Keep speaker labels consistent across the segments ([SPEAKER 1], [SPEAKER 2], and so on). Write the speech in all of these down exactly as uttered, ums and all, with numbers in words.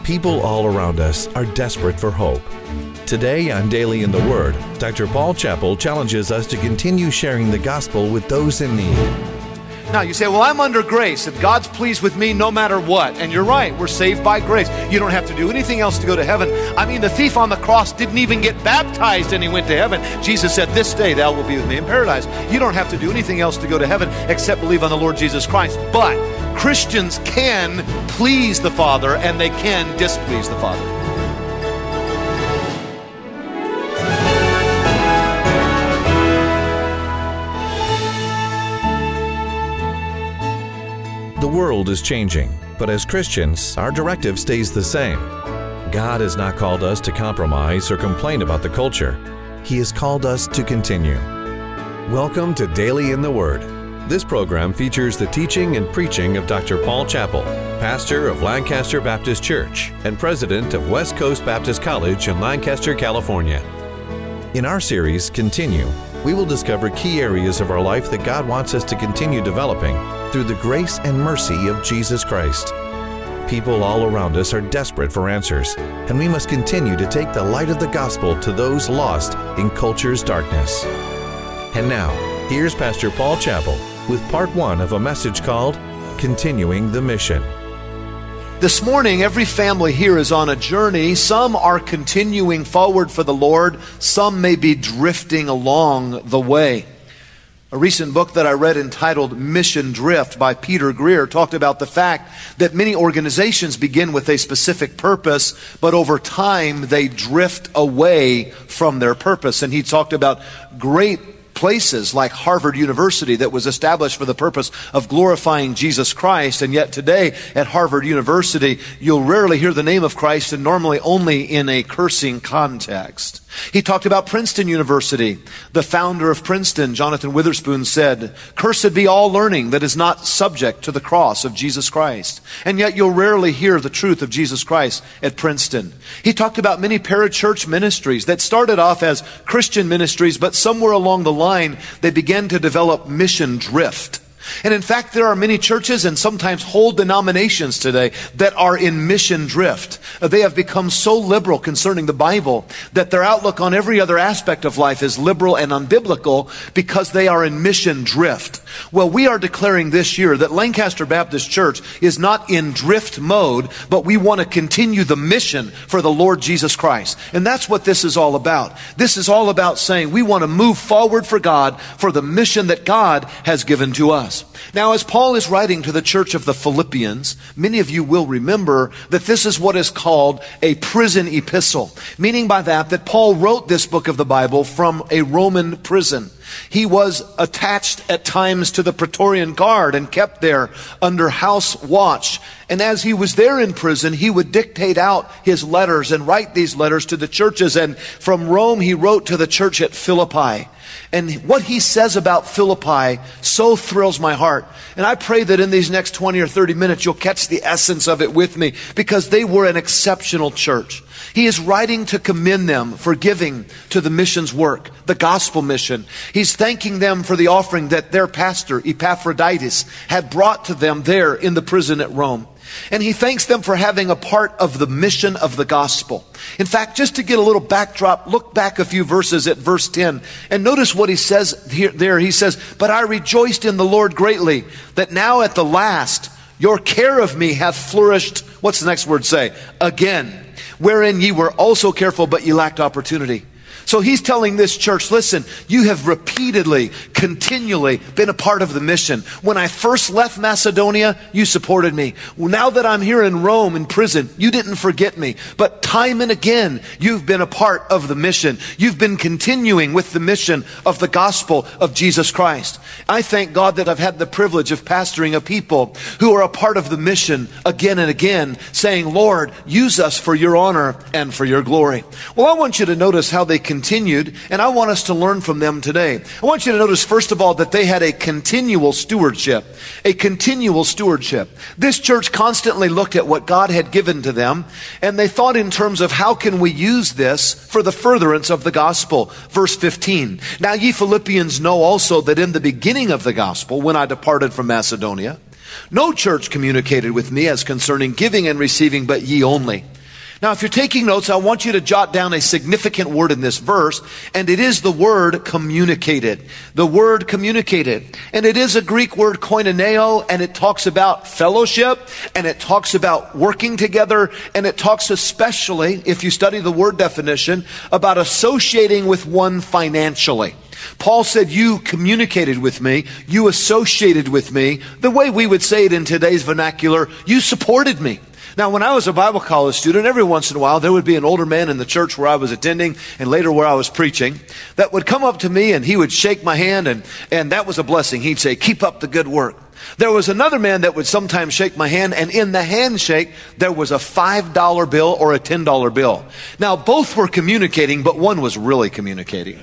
[SPEAKER 1] People all around us are desperate for hope. Today on Daily in the Word, Doctor Paul Chappell challenges us to continue sharing the gospel with those in need.
[SPEAKER 2] Now you say, well, I'm under grace, and God's pleased with me no matter what. And you're right, we're saved by grace. You don't have to do anything else to go to heaven. I mean, the thief on the cross didn't even get baptized and he went to heaven. Jesus said, this day thou wilt be with me in paradise. You don't have to do anything else to go to heaven except believe on the Lord Jesus Christ. But Christians can please the Father and they can displease the Father.
[SPEAKER 1] The world is changing, but as Christians, our directive stays the same. God has not called us to compromise or complain about the culture. He has called us to continue. Welcome to Daily in the Word. This program features the teaching and preaching of Doctor Paul Chappell, pastor of Lancaster Baptist Church and president of West Coast Baptist College in Lancaster, California. In our series, Continue, we will discover key areas of our life that God wants us to continue developing through the grace and mercy of Jesus Christ. People all around us are desperate for answers, and we must continue to take the light of the gospel to those lost in culture's darkness. And now, here's Pastor Paul Chappell with part one of a message called Continuing the Mission.
[SPEAKER 2] This morning, every family here is on a journey. Some are continuing forward for the Lord. Some may be drifting along the way. A recent book that I read entitled Mission Drift by Peter Greer talked about the fact that many organizations begin with a specific purpose, but over time they drift away from their purpose. And he talked about great places like Harvard University that was established for the purpose of glorifying Jesus Christ, and yet today at Harvard University you'll rarely hear the name of Christ, and normally only in a cursing context. He talked about Princeton University. The founder of Princeton, Jonathan Witherspoon, said, "Cursed be all learning that is not subject to the cross of Jesus Christ." And yet you'll rarely hear the truth of Jesus Christ at Princeton. He talked about many parachurch ministries that started off as Christian ministries, but somewhere along the line they began to develop mission drift. And in fact, there are many churches and sometimes whole denominations today that are in mission drift. They have become so liberal concerning the Bible that their outlook on every other aspect of life is liberal and unbiblical because they are in mission drift. Well, we are declaring this year that Lancaster Baptist Church is not in drift mode, but we want to continue the mission for the Lord Jesus Christ. And that's what this is all about. This is all about saying we want to move forward for God for the mission that God has given to us. Now, as Paul is writing to the church of the Philippians, many of you will remember that this is what is called a prison epistle, meaning by that that Paul wrote this book of the Bible from a Roman prison. He was attached at times to the Praetorian Guard and kept there under house watch. And as he was there in prison, he would dictate out his letters and write these letters to the churches. And from Rome, he wrote to the church at Philippi. And what he says about Philippi so thrills my heart. And I pray that in these next twenty or thirty minutes, you'll catch the essence of it with me, because they were an exceptional church. He is writing to commend them for giving to the missions work, the gospel mission. He's thanking them for the offering that their pastor, Epaphroditus, had brought to them there in the prison at Rome. And he thanks them for having a part of the mission of the gospel. In fact, just to get a little backdrop, look back a few verses at verse ten and notice what he says here, there. He says, "But I rejoiced in the Lord greatly, that now at the last your care of me hath flourished." What's the next word say? Again. "Wherein ye were also careful, but ye lacked opportunity." So he's telling this church, listen, you have repeatedly, continually been a part of the mission. When I first left Macedonia, you supported me. Well, now that I'm here in Rome in prison, you didn't forget me. But time and again, you've been a part of the mission. You've been continuing with the mission of the gospel of Jesus Christ. I thank God that I've had the privilege of pastoring a people who are a part of the mission again and again, saying, Lord, use us for your honor and for your glory. Well, I want you to notice how they continued, and I want us to learn from them today. I want you to notice, first of all, that they had a continual stewardship. A continual stewardship. This church constantly looked at what God had given to them, and they thought in terms of how can we use this for the furtherance of the gospel. Verse fifteen, "Now ye Philippians know also that in the beginning of the gospel, when I departed from Macedonia, no church communicated with me as concerning giving and receiving, but ye only. Now, if you're taking notes, I want you to jot down a significant word in this verse, and it is the word communicated. The word communicated. And it is a Greek word koinoneo, and it talks about fellowship, and it talks about working together, and it talks especially, if you study the word definition, about associating with one financially. Paul said, you communicated with me, you associated with me. The way we would say it in today's vernacular, you supported me. Now, when I was a Bible college student, every once in a while, there would be an older man in the church where I was attending and later where I was preaching that would come up to me and he would shake my hand, and, and that was a blessing. He'd say, keep up the good work. There was another man that would sometimes shake my hand, and in the handshake, there was a five dollar bill or a ten dollar bill. Now, both were communicating, but one was really communicating.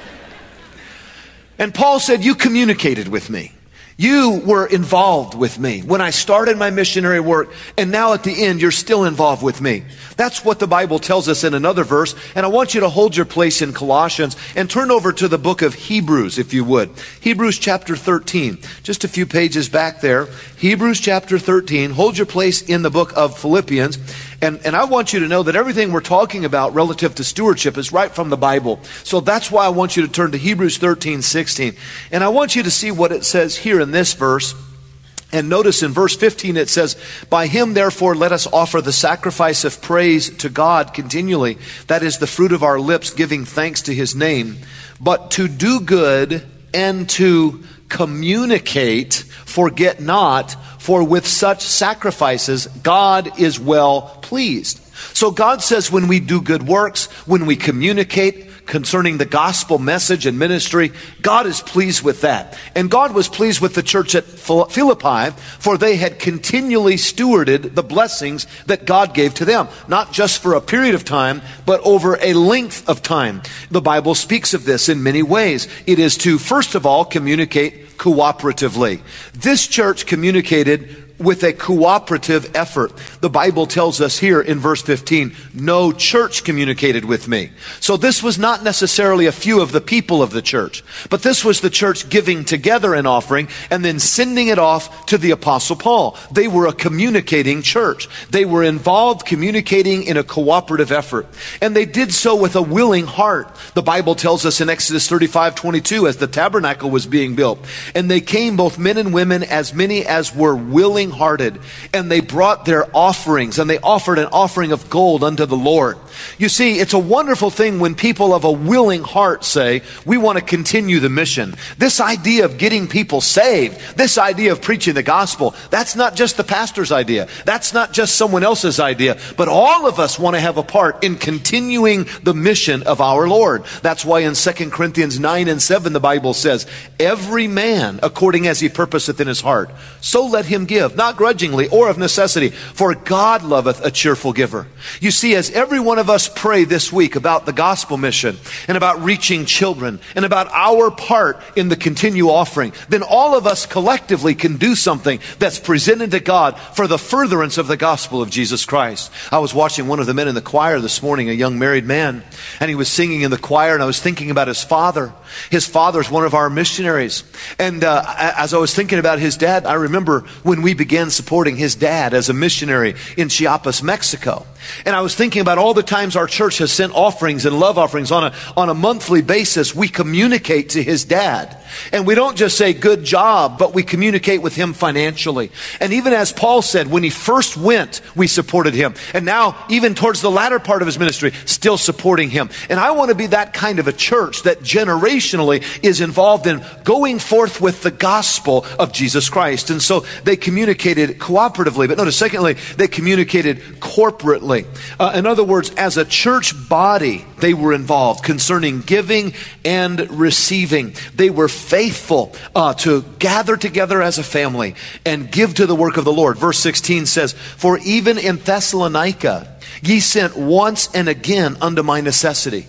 [SPEAKER 2] And Paul said, you communicated with me. You were involved with me when I started my missionary work, and now at the end, you're still involved with me. That's what the Bible tells us in another verse, and I want you to hold your place in Colossians and turn over to the book of Hebrews, if you would. Hebrews chapter thirteen, just a few pages back there. Hebrews chapter thirteen, hold your place in the book of Philippians. And, and I want you to know that everything we're talking about relative to stewardship is right from the Bible. So that's why I want you to turn to Hebrews thirteen, sixteen. And I want you to see what it says here in this verse. And notice in verse fifteen it says, by him therefore let us offer the sacrifice of praise to God continually. That is the fruit of our lips, giving thanks to his name. But to do good and to communicate, forget not, for with such sacrifices God is well pleased. So God says when we do good works, when we communicate concerning the gospel message and ministry, God is pleased with that. And God was pleased with the church at Philippi, for they had continually stewarded the blessings that God gave to them, not just for a period of time, but over a length of time. The Bible speaks of this in many ways. It is to, first of all, communicate cooperatively. This church communicated with a cooperative effort. The Bible tells us here in verse fifteen, no church communicated with me. So this was not necessarily a few of the people of the church, but this was the church giving together an offering and then sending it off to the Apostle Paul. They were a communicating church. They were involved communicating in a cooperative effort. And they did so with a willing heart. The Bible tells us in Exodus thirty-five, twenty-two, as the tabernacle was being built, and they came, both men and women, as many as were willing hearted, and they brought their offerings, and they offered an offering of gold unto the Lord. You see, it's a wonderful thing when people of a willing heart say, we want to continue the mission. This idea of getting people saved, this idea of preaching the gospel, that's not just the pastor's idea. That's not just someone else's idea, but all of us want to have a part in continuing the mission of our Lord. That's why in Second Corinthians nine and seven, the Bible says, every man according as he purposeth in his heart, so let him give, not grudgingly or of necessity, for God loveth a cheerful giver. You see, as every one of us pray this week about the gospel mission and about reaching children and about our part in the continue offering, then all of us collectively can do something that's presented to God for the furtherance of the gospel of Jesus Christ. I was watching one of the men in the choir this morning, a young married man, and he was singing in the choir, and I was thinking about his father. His father's one of our missionaries. And uh, as I was thinking about his dad, I remember when we began supporting his dad as a missionary in Chiapas, Mexico. And I was thinking about all the times our church has sent offerings and love offerings on a, on a monthly basis. We communicate to his dad. And we don't just say good job, but we communicate with him financially. And even as Paul said, when he first went, we supported him. And now, even towards the latter part of his ministry, still supporting him. And I want to be that kind of a church that generationally is involved in going forth with the gospel of Jesus Christ. And so they communicated cooperatively. But notice, secondly, they communicated corporately. Uh, in other words, as a church body, they were involved concerning giving and receiving. They were faithful uh, to gather together as a family and give to the work of the Lord. Verse sixteen says, for even in Thessalonica ye sent once and again unto my necessity.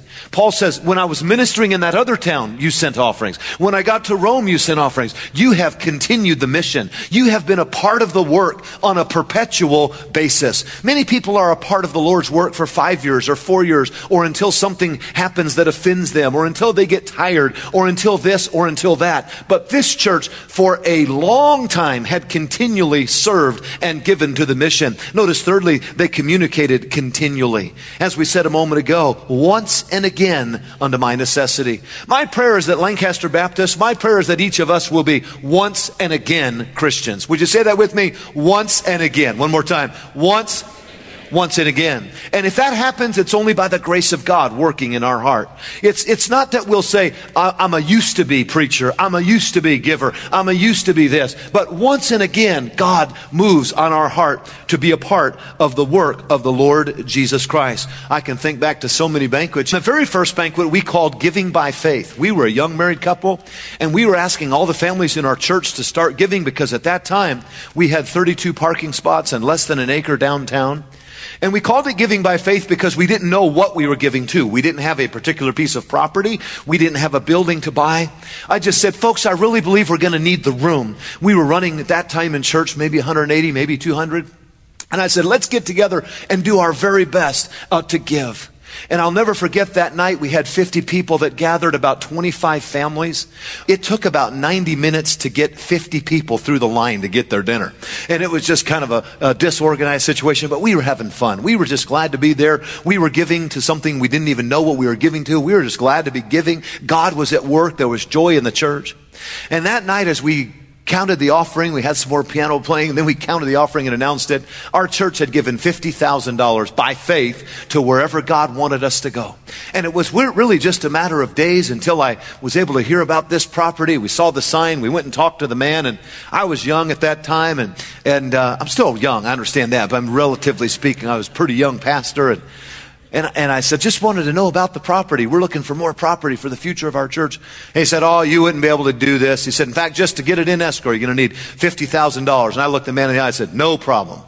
[SPEAKER 2] Paul says, when I was ministering in that other town, you sent offerings. When I got to Rome, you sent offerings. You have continued the mission. You have been a part of the work on a perpetual basis. Many people are a part of the Lord's work for five years or four years or until something happens that offends them or until they get tired or until this or until that. But this church for a long time had continually served and given to the mission. Notice thirdly, they communicated continually. As we said a moment ago, once and again unto my necessity. My prayer is that Lancaster Baptist, my prayer is that each of us will be once and again Christians. Would you say that with me? Once and again. One more time. Once Once and again. And if that happens, it's only by the grace of God working in our heart. It's it's not that we'll say, I'm a used to be preacher, I'm a used to be giver, I'm a used to be this. But once and again, God moves on our heart to be a part of the work of the Lord Jesus Christ. I can think back to so many banquets. The very first banquet we called Giving by Faith. We were a young married couple, and we were asking all the families in our church to start giving because at that time, we had thirty-two parking spots and less than an acre downtown. And we called it Giving by Faith because we didn't know what we were giving to. We didn't have a particular piece of property. We didn't have a building to buy. I just said, folks, I really believe we're going to need the room. We were running at that time in church, maybe one hundred eighty, maybe two hundred. And I said, let's get together and do our very best uh, to give. And I'll never forget that night. We had fifty people that gathered, about twenty-five families. It took about ninety minutes to get fifty people through the line to get their dinner. And it was just kind of a, a disorganized situation, but we were having fun. We were just glad to be there. We were giving to something we didn't even know what we were giving to. We were just glad to be giving. God was at work. There was joy in the church. And that night, as we counted the offering, we had some more piano playing, and then we counted the offering and announced it. Our church had given fifty thousand dollars by faith to wherever God wanted us to go. And it was really just a matter of days until I was able to hear about this property. We saw the sign, we went and talked to the man, and I was young at that time, and, and uh, I'm still young, I understand that, but I'm relatively speaking, I was a pretty young pastor, and And, and I said, just wanted to know about the property. We're looking for more property for the future of our church. And he said, oh, you wouldn't be able to do this. He said, in fact, just to get it in escrow, you're going to need fifty thousand dollars. And I looked the man in the eye and said, no problem.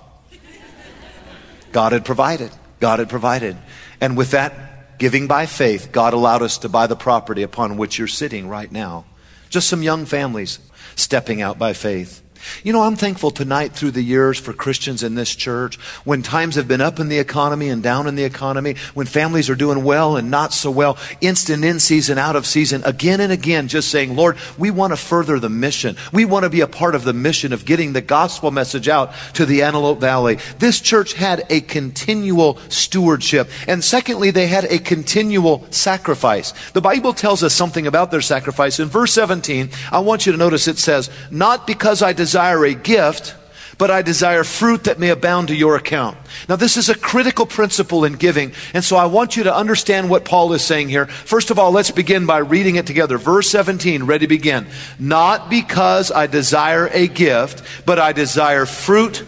[SPEAKER 2] God had provided. God had provided. And with that giving by faith, God allowed us to buy the property upon which you're sitting right now. Just some young families stepping out by faith. You know, I'm thankful tonight through the years for Christians in this church, when times have been up in the economy and down in the economy, when families are doing well and not so well, instant in season, out of season, again and again, just saying, Lord, we want to further the mission. We want to be a part of the mission of getting the gospel message out to the Antelope Valley. This church had a continual stewardship. And secondly, they had a continual sacrifice. The Bible tells us something about their sacrifice. In verse seventeen, I want you to notice it says, not because I desire desire a gift, but I desire fruit that may abound to your account. Now, this is a critical principle in giving, and so I want you to understand what Paul is saying here. First of all, let's begin by reading it together. Verse seventeen, ready to begin. Not because I desire a gift, but I desire fruit.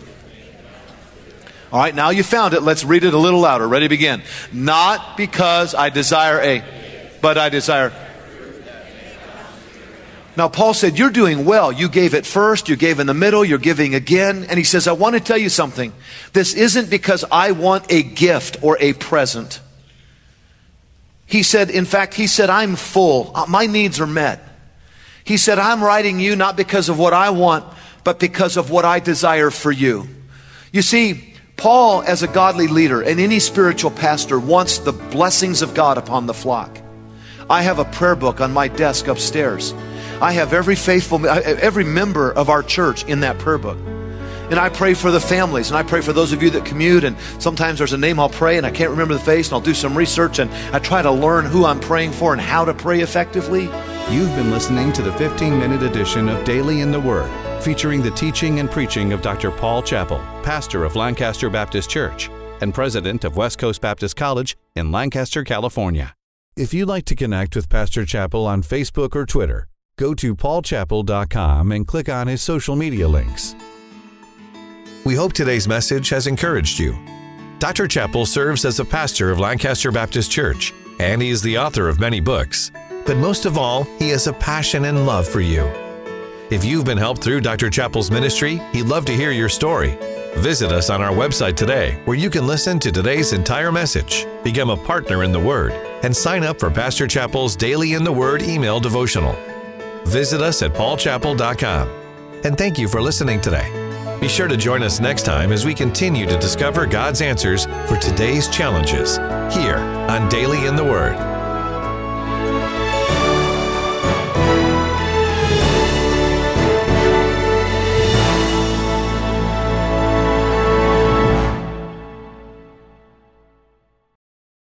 [SPEAKER 2] All right, now you found it. Let's read it a little louder. Ready to begin. Not because I desire a, but I desire. Now, Paul said, you're doing well. You gave it first, you gave in the middle, you're giving again. And he says, I want to tell you something. This isn't because I want a gift or a present. He said, in fact, he said, I'm full. My needs are met. He said, I'm writing you not because of what I want, but because of what I desire for you. You see, Paul, as a godly leader and any spiritual pastor, wants the blessings of God upon the flock. I have a prayer book on my desk upstairs. I have every faithful, every member of our church in that prayer book. And I pray for the families, and I pray for those of you that commute, and sometimes there's a name I'll pray and I can't remember the face, and I'll do some research and I try to learn who I'm praying for and how to pray effectively.
[SPEAKER 1] You've been listening to the fifteen-minute edition of Daily in the Word, featuring the teaching and preaching of Doctor Paul Chappell, pastor of Lancaster Baptist Church and president of West Coast Baptist College in Lancaster, California. If you'd like to connect with Pastor Chappell on Facebook or Twitter, go to paul chappell dot com and click on his social media links. We hope today's message has encouraged you. Doctor Chappell serves as a pastor of Lancaster Baptist Church, and he is the author of many books. But most of all, he has a passion and love for you. If you've been helped through Doctor Chappell's ministry, he'd love to hear your story. Visit us on our website today, where you can listen to today's entire message, become a partner in the Word, and sign up for Pastor Chappell's Daily in the Word email devotional. Visit us at paul chappell dot com. And thank you for listening today. Be sure to join us next time as we continue to discover God's answers for today's challenges here on Daily in the Word.